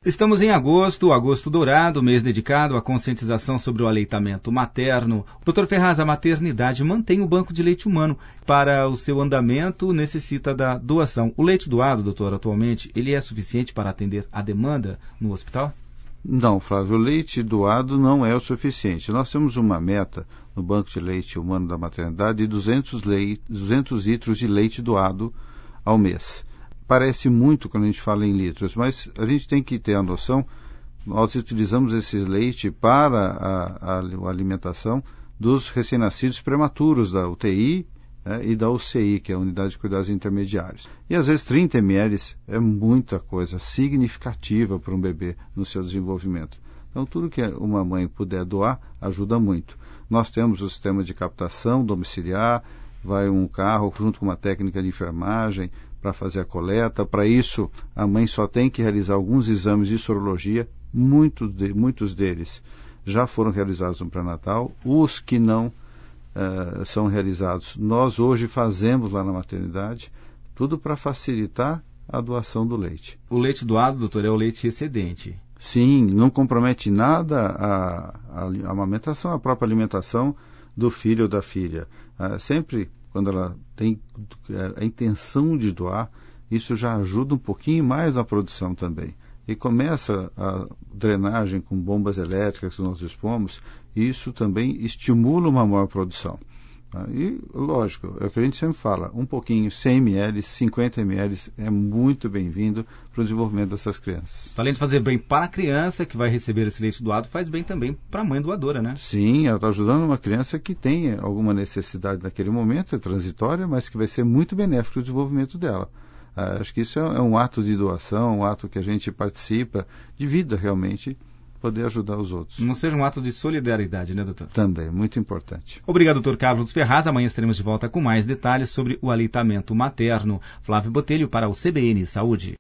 Estamos em agosto dourado, mês dedicado à conscientização sobre o aleitamento materno. Dr. Ferraz, a maternidade mantém o banco de leite humano. Para o seu andamento, necessita da doação. O leite doado, doutor, atualmente, ele é suficiente para atender a demanda no hospital? Não, Flávio, o leite doado não é o suficiente. Nós temos uma meta no banco de leite humano da maternidade de 200 litros de leite doado ao mês. Parece muito quando a gente fala em litros, mas a gente tem que ter a noção, nós utilizamos esse leite para a alimentação dos recém-nascidos prematuros da UTI, e da UCI, que é a Unidade de Cuidados Intermediários. E às vezes 30 ml é muita coisa significativa para um bebê no seu desenvolvimento. Então tudo que uma mãe puder doar ajuda muito. Nós temos o sistema de captação domiciliar, vai um carro junto com uma técnica de enfermagem para fazer a coleta. Para isso, a mãe só tem que realizar alguns exames de sorologia, muitos deles já foram realizados no pré-natal. Os que não são realizados, nós hoje fazemos lá na maternidade, tudo para facilitar a doação do leite. O leite doado, doutor, é o leite excedente? Sim, não compromete nada a amamentação, a própria alimentação do filho ou da filha. Sempre quando ela tem a intenção de doar, isso já ajuda um pouquinho mais na produção também. E começa a drenagem com bombas elétricas que nós dispomos, e isso também estimula uma maior produção. E, lógico, é o que a gente sempre fala, um pouquinho, 100 ml, 50 ml é muito bem-vindo para o desenvolvimento dessas crianças. Além de fazer bem para a criança que vai receber esse leite doado, faz bem também para a mãe doadora, né? Sim, ela está ajudando uma criança que tem alguma necessidade naquele momento, é transitória, mas que vai ser muito benéfico para o desenvolvimento dela. Acho que isso é um ato de doação, um ato que a gente participa de vida realmente, poder ajudar os outros. Não seja um ato de solidariedade, né, doutor? Também, muito importante. Obrigado, doutor Carlos Ferraz. Amanhã estaremos de volta com mais detalhes sobre o aleitamento materno. Flávio Botelho para o CBN Saúde.